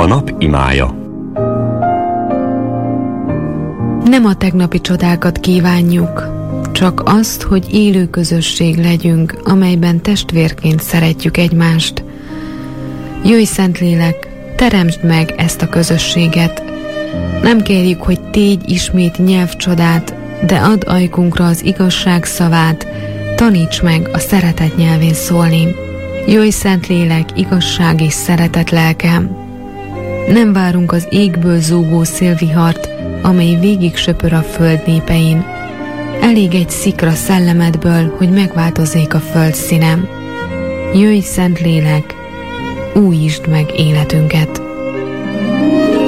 nap imája. Nem a tegnapi csodákat kívánjuk, csak azt, hogy élő közösség legyünk, amelyben testvérként szeretjük egymást. Jöjj, Szentlélek, teremtsd meg ezt a közösséget. Nem kérjük, hogy tégy ismét nyelvcsodát, de add ajkunkra az igazság szavát, taníts meg a szeretet nyelvén szólni. Jöjj, Szentlélek, igazság és szeretet lelkem. Nem várunk az égből zúgó szélvihart, amely végig söpör a föld népein. Elég egy szikra szellemedből, hogy megváltozzék a föld színem. Jöjj, Szentlélek, újítsd meg életünket!